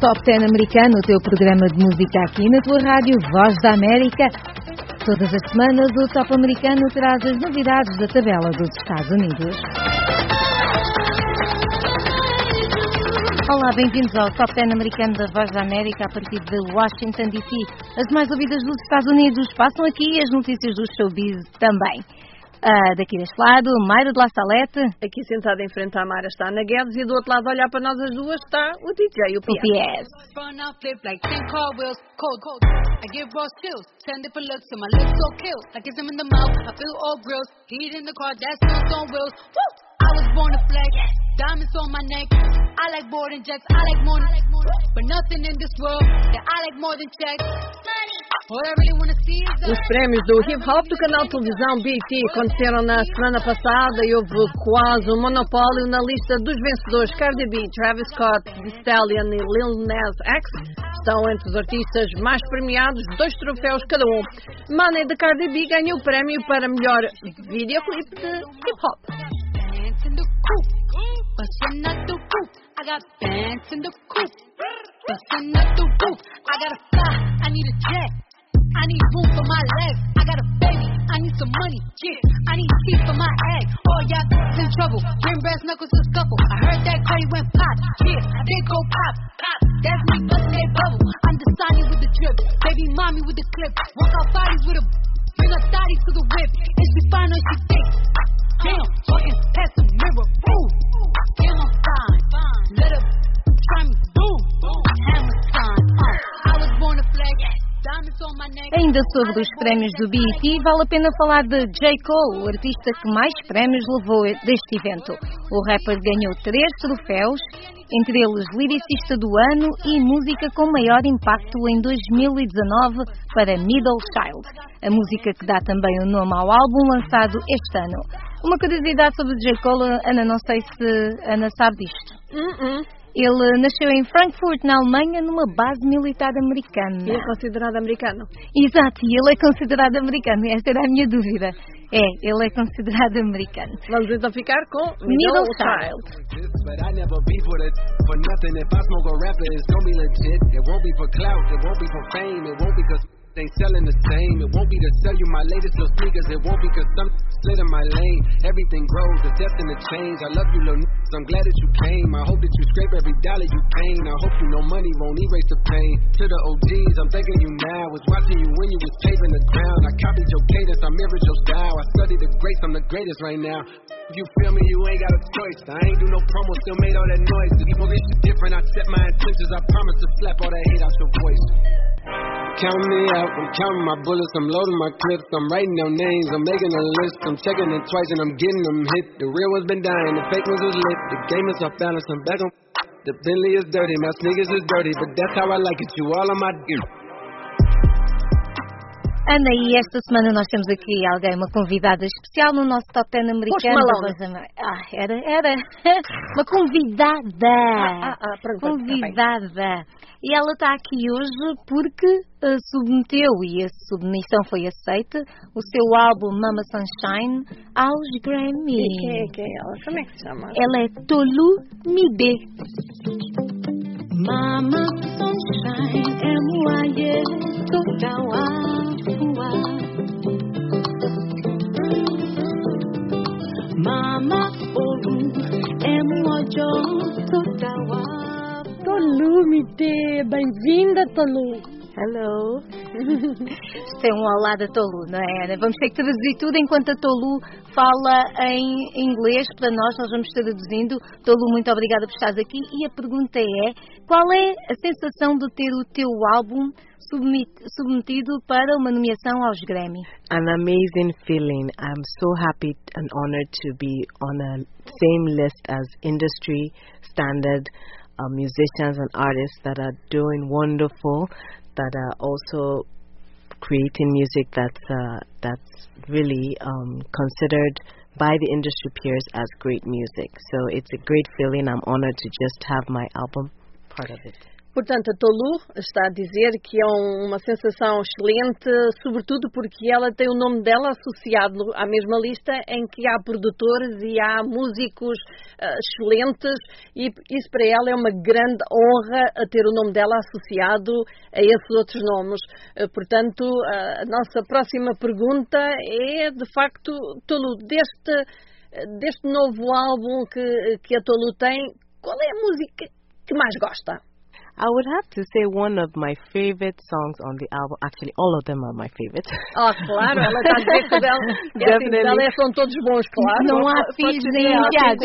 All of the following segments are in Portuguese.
Top 10 americano, o teu programa de música aqui na tua rádio Voz da América. Todas as semanas o Top americano traz as novidades da tabela dos Estados Unidos. Olá, bem-vindos ao Top 10 americano da Voz da América a partir de Washington, D.C. As mais ouvidas dos Estados Unidos passam aqui e as notícias do showbiz também. Daqui deste lado, Mayra de La Salete. Aqui sentada em frente à Mayra está a Ana Guedes e do outro lado a olhar para nós as duas está o DJ, o PS. Diamonds on my neck. I like boarding jets. I like more than but nothing in this world that I like more than checks. What I really want to see is Os prémios do hip hop do canal de televisão BET aconteceram na semana passada e houve quase um monopólio na lista dos vencedores. Cardi B, Travis Scott, Thee Stallion e Lil Nas X estão entre os artistas mais premiados, 2 troféus cada um. Money de Cardi B ganhou o prémio para melhor videoclipe de hip hop. in the coop, bustin' out the roof. I got bands in the coop, bustin' out the roof. I gotta fly, I need a jet. I need room for my legs. I got a baby, I need some money. Yeah, I need teeth for my egg. Oh, y'all in trouble. Bring brass knuckles to scuffle. I heard that Cardi went pop. Yeah, they go pop, pop. That's me bustin' that bubble. I'm the Sonny with the drip, baby mommy with the clip. Walk out bodies with a bring a thotty to the whip. And she fine or she thick. Damn, walking past the mirror. Ooh, damn, I'm fine. Let her try me. Boom, hammer time. I was born to flex. Diamonds on my neck. Ainda sobre os prémios do BET, vale a pena falar de J. Cole, o artista que mais prémios levou deste evento. O rapper ganhou 3 troféus, entre eles Lyricista do Ano e Música com Maior Impacto em 2019 para Middle Child, a música que dá também o nome ao álbum lançado este ano. Uma curiosidade sobre J. Cole, Ana, não sei se Ana sabe disto. Ele nasceu em Frankfurt, na Alemanha, numa base militar americana. E é considerado americano? Exato, e ele é considerado americano. Esta era a minha dúvida. Ele é considerado americano. Vamos então ficar com Middle Child. Ain't selling the same. It won't be to sell you my latest little sneakers. It won't be cause some slid in my lane. Everything grows, the destined to change. I love you little niggas, I'm glad that you came. I hope that you scrape every dollar you gain. I hope you know money won't erase the pain. To the OGs, I'm thanking you now. Was watching you when you was paving the ground. I copied your cadence, I mirrored your style. I studied the greats, I'm the greatest right now. If you feel me, you ain't got a choice. I ain't do no promo, still made all that noise. If you this shit different, I set my intentions. I promise to slap all that hate out your voice. Count me out, I'm counting my bullets, I'm loading my clips, I'm writing down names, I'm making a list, I'm checking it twice and I'm getting them hit. The real one's been dying, the fake ones was lit, the game is off balance, I'm back on. The Bentley is dirty, my sneakers is dirty, but that's how I like it, you all on my gear. Ana, e esta semana nós temos aqui alguém, uma convidada especial no nosso Top 10 americano. Era uma convidada. Convidada. E ela está aqui hoje porque submeteu, e a submissão foi aceita, o seu álbum Mama Sunshine aos Grammy. E quem é ela? Como é que se chama? Ela é Tolu Mide. Mama Sunshine, M-Y-E, Mama Olu, M-Y-E, Tolu Mide, bem-vinda Tolu. Hello. Isto é um olá da Tolu, não é, Ana? Vamos ter que traduzir tudo enquanto a Tolu fala em inglês para nós vamos traduzindo. Tolu, muito obrigada por estares aqui. E a pergunta é, qual é a sensação de ter o teu álbum submetido para uma nomeação aos Grammy? An amazing feeling. I'm so happy and honored to be on a same list as industry standard musicians and artists that are doing wonderful, that are also creating music that's really considered by the industry peers as great music. So it's a great feeling. I'm honored to just have my album part of it. Portanto, a Tolu está a dizer que é uma sensação excelente, sobretudo porque ela tem o nome dela associado à mesma lista em que há produtores e há músicos excelentes, e isso para ela é uma grande honra a ter o nome dela associado a esses outros nomes. Portanto, a nossa próxima pergunta é, de facto, Tolu, deste novo álbum que a Tolu tem, qual é a música que mais gosta? I would have to say one of my favorite songs on the album. Actually, all of them are my favorite. Claro, ela está a dizer que dela são todos bons, claro. Não há filhos nem enteados.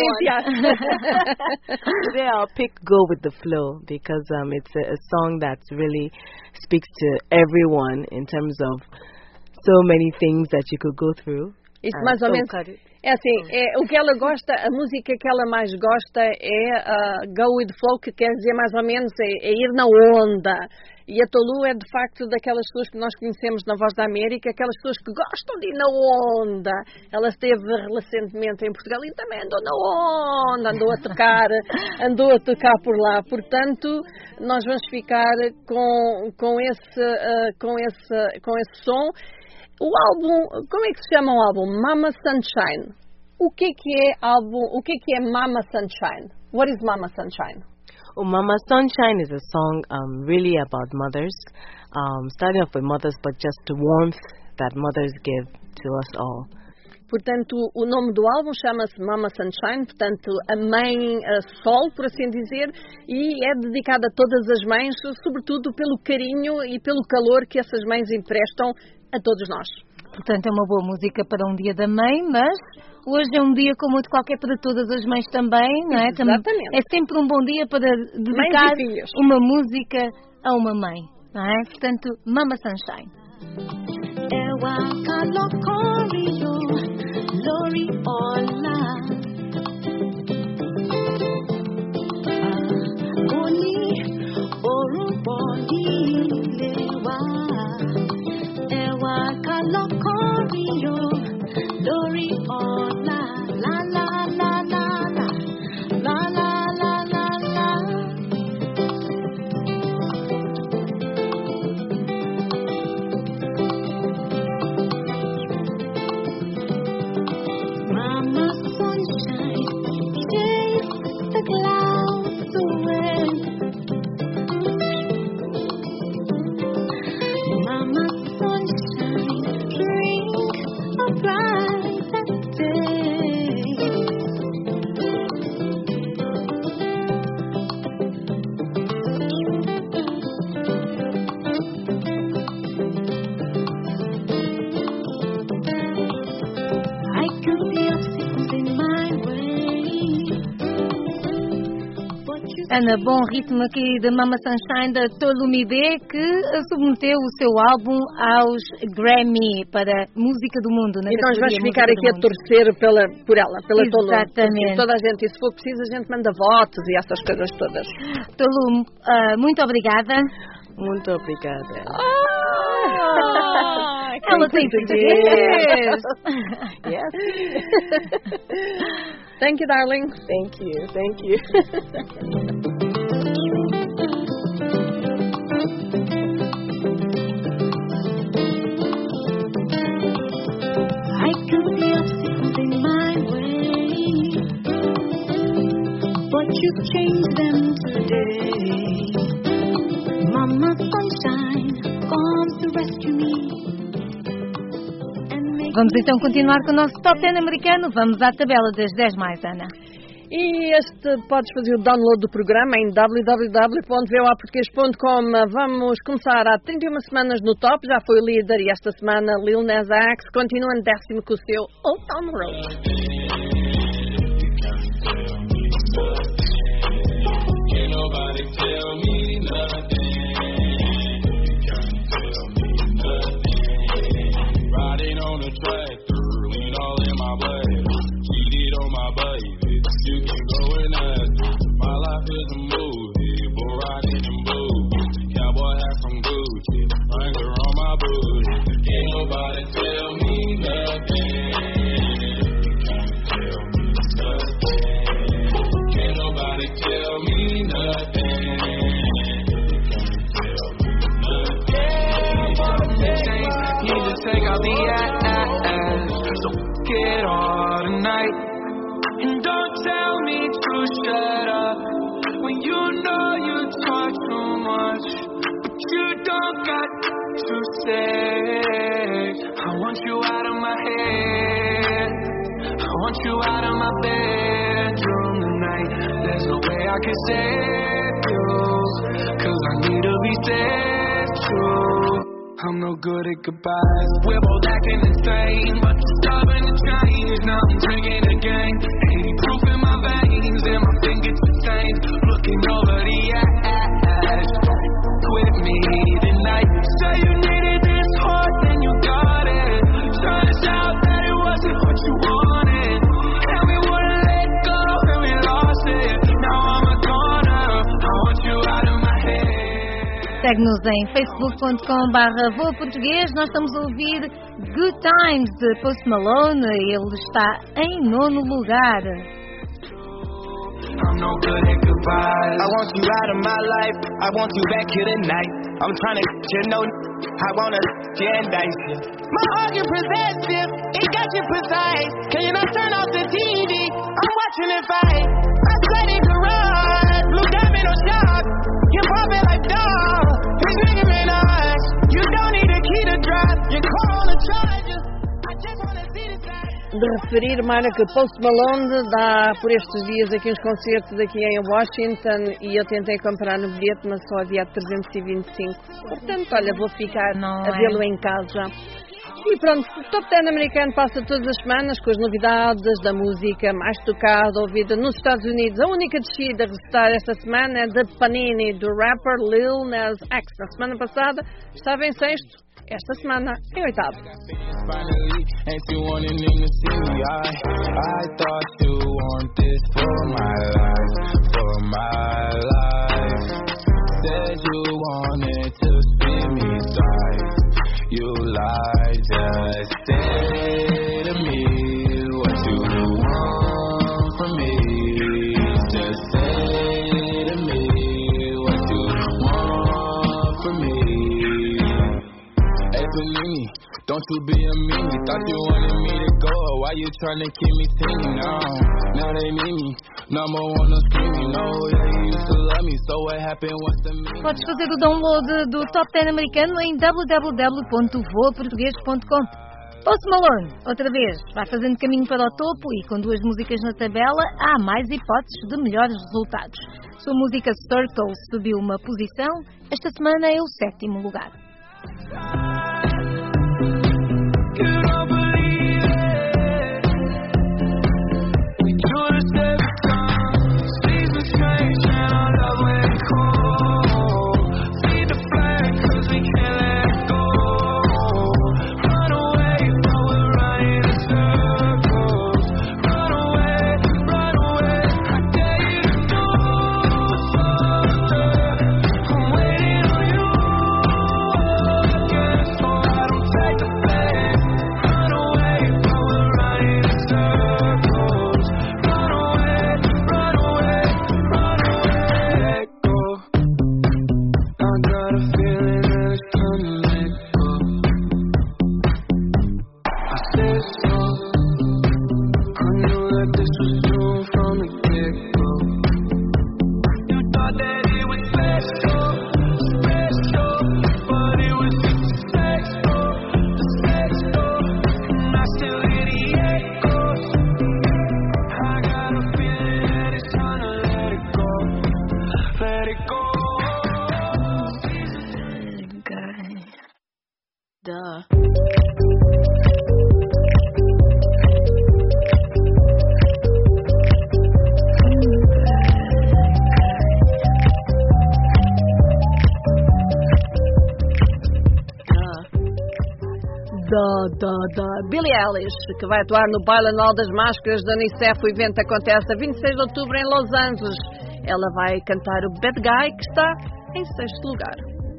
Today I'll pick Go With The Flow because it's a song that really speaks to everyone in terms of so many things that you could go through. Isso mais ou menos. É assim, o que ela gosta, a música que ela mais gosta é Go With The Flow, que quer dizer mais ou menos é ir na onda. E a Tolu é de facto daquelas pessoas que nós conhecemos na Voz da América, aquelas pessoas que gostam de ir na onda. Ela esteve recentemente em Portugal e também andou na onda, andou a tocar por lá. Portanto, nós vamos ficar com esse som. O álbum, como é que se chama o álbum? Mama Sunshine. O que é Mama Sunshine? What is Mama Sunshine? Oh, Mama Sunshine is a song really about mothers, starting off with mothers, but just the warmth that mothers give to us all. Portanto, o nome do álbum chama-se Mama Sunshine, portanto, a mãe sol, por assim dizer, e é dedicada a todas as mães, sobretudo pelo carinho e pelo calor que essas mães emprestam a todos nós. Portanto, é uma boa música para um dia da mãe, mas hoje é um dia como outro qualquer para todas as mães também, não é? Exatamente. É sempre um bom dia para dedicar uma música a uma mãe, não é? Portanto, Mama Sunshine. Ana, bom ritmo aqui da Mama Sunshine da Tolumide, que submeteu o seu álbum aos Grammy para Música do Mundo. E nós vamos ficar aqui a torcer por ela, pela Tolu. Exatamente. Toda a gente, e se for preciso, a gente manda votos e essas coisas todas. Tolu, muito obrigada. Muito obrigada. Ela tem português. Yes. Thank you, darling. Thank you. Thank you. I could be obstacles in my way, but you changed them today. Mama Sunshine comes to rescue me. Vamos então continuar com o nosso Top 10 americano. Vamos à tabela das 10 mais, Ana. E podes fazer o download do programa em www.voaportugues.com. Vamos começar há 31 semanas no top. Já foi líder e esta semana Lil Nas X continua em décimo com o seu Old Town Road. Riding on the tractor, lean all in my blade. Cheated on my baby, you can go and ask. My life is a movie, bull riding in boots. Cowboy hat from Gucci, finger on my booty. Can't nobody tell me nothing. don't got to say. I want you out of my head. I want you out of my bedroom tonight. There's no way I can save you, 'cause I need to be saved true. I'm no good at goodbyes. We're both acting insane, but you're stubborn to change. Now I'm drinking again. 80 proof in my veins, and my fingertips stains. Looking over the ash. Quit me tonight. Say you needed this hard, then you got it. Turns out that it wasn't what you wanted, and we wouldn't let go, and we lost it. Now I'm a goner. I want you out of my head. Segue-nos em facebook.com/voaportuguês. Nós estamos a ouvir Good Times de Post Malone. Ele está em 9º lugar. I'm no good at goodbyes. I want you out of my life. I want you back here tonight. I'm trying to get you know. I wanna indict you. My heart is possessive. It got you precise. Can you not turn off the TV? I'm watching it fight. I said it garage. Blue diamond on shock. You're popping like dog. It's making me nice. You don't need a key to drive. You call on the charges. I just wanna see the side. De referir, Mara, que Post Malone dá por estes dias aqui uns concertos aqui em Washington e eu tentei comprar no bilhete, mas só havia 325. Portanto, olha, vou ficar a vê-lo em casa. E pronto, o Top 10 americano passa todas as semanas com as novidades da música mais tocada, ouvida nos Estados Unidos. A única descida a restar esta semana é da Panini, do rapper Lil Nas X. Na semana passada estava em 6º. Esta semana em 8º. Finally, ain't you wanting in the city? I thought you want this for my life. Said you wanted to spin me twice. You lied, just say to me what you want from me. Just say to me what you want from me. Hey, Panini, don't you be a meanie. Thought you wanted me to go. Why you tryna keep me teeny now? Now they need me. Number one, no screaming. No, yeah, you used to love me. So what happened? What's the meaning? Podes fazer o download do Top 10 americano em www.voaportugues.com. Post Malone, outra vez, vai fazendo caminho para o topo e com 2 músicas na tabela há mais hipóteses de melhores resultados. Sua música Circle subiu uma posição, esta semana é o 7º lugar. Billie Eilish, que vai atuar no Baile Anual das Máscaras da Unicef. O evento acontece a 26 de outubro em Los Angeles. Ela vai cantar o Bad Guy, que está em 6º lugar.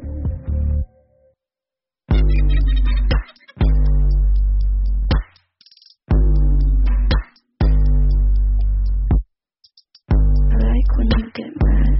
I like when you get mad.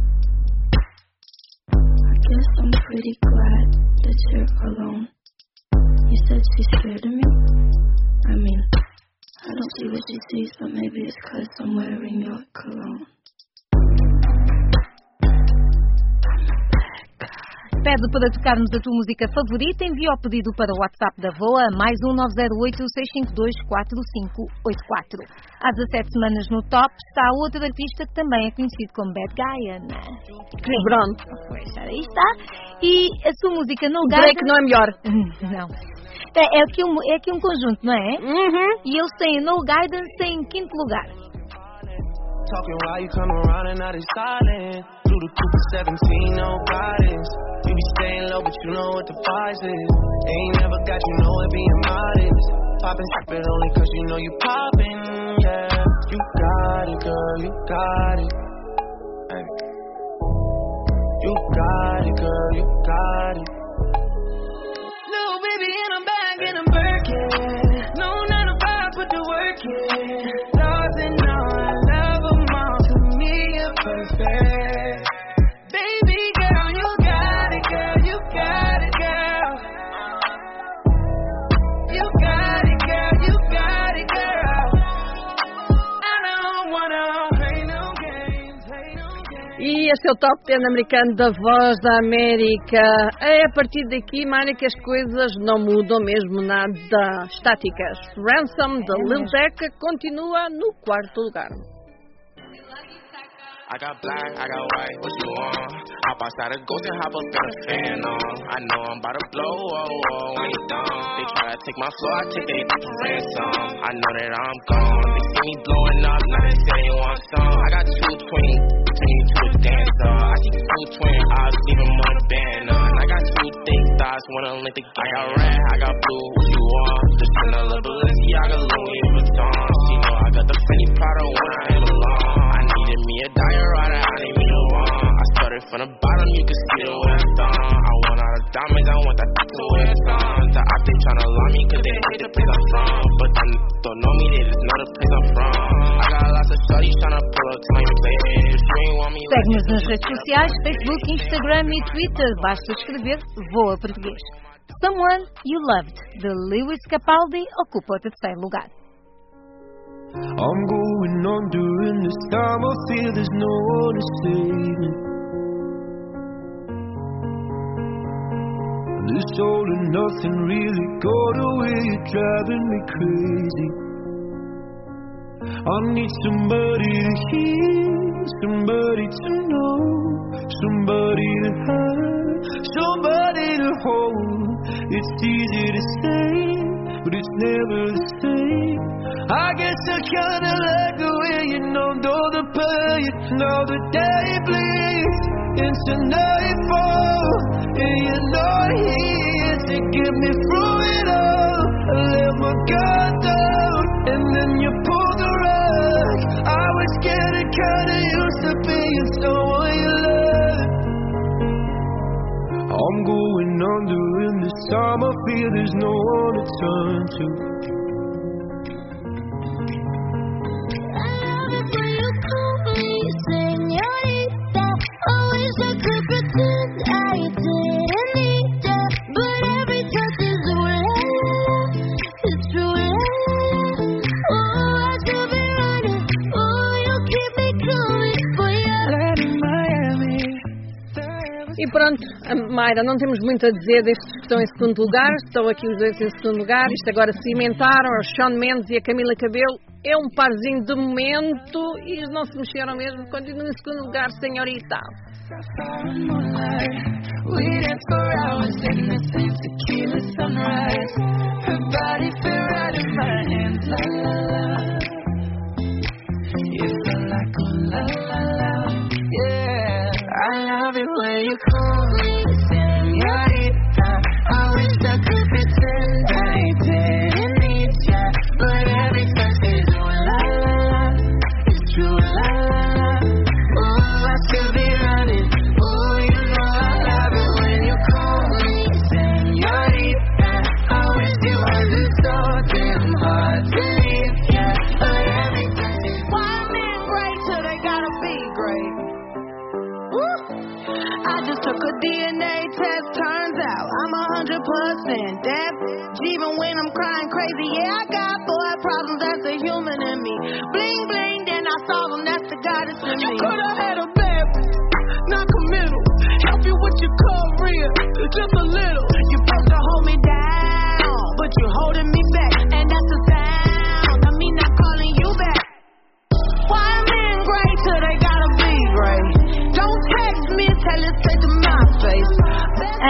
I guess I'm pretty glad that you're alone. You said she's scared of me? I mean, I don't see what she sees, but maybe it's 'cause I'm wearing your cologne. I'm a bad guy. Pede para tocarmos a tua música favorita, envia o pedido para o WhatsApp da VOA, mais 1908-652-4584. Há 17 semanas no top está outro artista que também é conhecido como Bad Guy, Ana. Pronto. Pois, aí está. E a sua música No Drake Guidance... não é melhor. Não. É aqui um conjunto, não é? E eles têm No Guidance em quinto lugar. Talking while you come around and now they silent. Through the coupe of 17, no guidance. You be staying low, but you know what the price is. Ain't never got you know it being modest. Poppin' it only cause you know you poppin', yeah. You got it, girl, you got it. Hey. You got it, girl, you got it. Little baby in a bag and I'm Birkin. No 9 to 5, put the work in. Lost and on, love them all, to me you're perfect. Baby girl, you got it, girl, you got it, girl. You got it, girl, you got it, girl. I don't wanna play no games, play no games. E este é o Top 10 americano da Voz da América. É a partir daqui, Mária, que as coisas não mudam mesmo nada. Estáticas. Ransom, da Lil Deca, continua no quarto lugar. I got black, I got white, what you want? Hop outside a ghost and hop up got a fan on. I know I'm about to blow, ain't dumb. They try to take my floor, I take they ransom. I know that I'm gone. They see me blowing up, now they say they want some. I got 2 twins, turn you to a dancer. I see 2 twin eyes, even more band on. I got 2 thick thighs, wanna link the I got red, I got blue, what you want? Just in a little Balenciaga, Louis Vuitton. She know I got the Fendi Prada when I am alone. I needed me a diorama, I need me a one. I started from the bottom, you can see the way I'm done. I want all the diamonds, I want that to wear it's on. The op, they tryna lie me cause they hate the place I'm from. But them don't know me, they just know the place I'm from. I got lots of shorties tryna pull up to my place. If you ain't want me, Segue-nos nas redes sociais, Facebook, Instagram e Twitter. Basta escrever VOA Português. Someone You Loved, de Lewis Capaldi, ocupa o terceiro lugar. I'm going on during this time. I feel there's no one to save me. This all and nothing really got away. You're driving me crazy. I need somebody to hear, somebody to know, somebody to have, somebody to hold. It's easy to say, but it's never the same. I guess I kinda like the way you numbed all the pain. Now the day bleeds into nightfall, and you're not here to get me through it all. I let my guard down, and then you pulled the rug. I was getting kinda used to being someone you loved. I'm going under in this time. I feel there's no one to turn to. E pronto, Mayra, não temos muito a dizer destes que estão em segundo lugar. Estão aqui os dois em segundo lugar. Isto agora cimentaram, o Shawn Mendes e a Camila Cabello. É um parzinho de momento e não se mexeram mesmo. Continuam em segundo lugar, senhorita. I love it when you call me señorita. I wish I could pretend I didn't need ya, but every time they do la la la, it's true la la la. Oh, I still be running. Oh, you know I love it when you call me señorita. I wish it wasn't so damn hard to leave ya, but every time they do. One man great till they gotta be great. I just took a DNA test, turns out I'm 100% deaf. Even when I'm crying crazy, yeah, I got boy problems, that's a human in me. Bling bling, then I solve them, that's the goddess in me. You could've had a bad, not committal, help you with your career.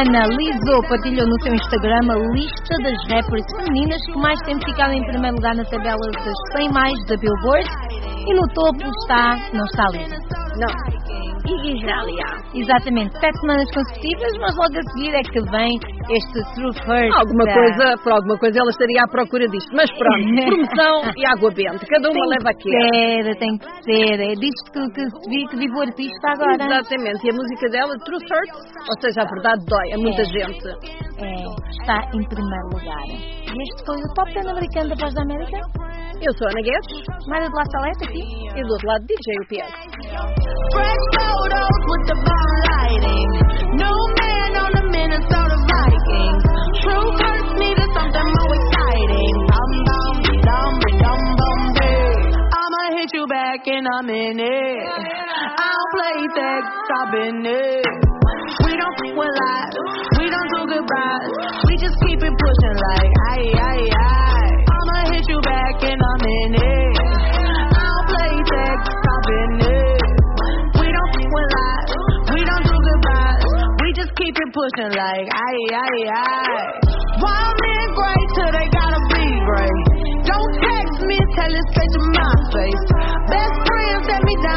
semana, Lizzo partilhou no seu Instagram a lista das rappers femininas que mais têm ficado em primeiro lugar na tabela das 100 mais da Billboard. E no topo não está Lizzo. Não. Iggy Azalea. Exatamente, 7 semanas consecutivas, mas logo a seguir é que vem este Truth Hurts. Por alguma coisa ela estaria à procura disto. Mas pronto, promoção e água benta. Cada uma leva aquilo. Tem que ser. É disto que vive o artista agora. Exatamente. E a música dela, Truth Hurts, ou seja, a verdade dói a muita gente. Está em primeiro lugar. E este foi o Top 10 americano da Voz da América. Eu sou a Ana Guedes. Mara de La Salete aqui. E do outro lado, DJ UPS. Fresh photos with the bomb lighting. New man on the Minnesota Vikings. True hurts me to something more exciting. I'ma hit you back in a minute. I don't play that, stop in it. We don't f with lies, we don't do goodbyes. We just keep it pushing like aye, aye, aye. I'ma hit you back in a minute. I don't play that, stop in it. We don't f with lies, we don't do goodbyes. We just keep it pushing like aye, aye, aye. Wild men great till they gotta be great. Don't text me, tell it straight to my face. Best friends let me down.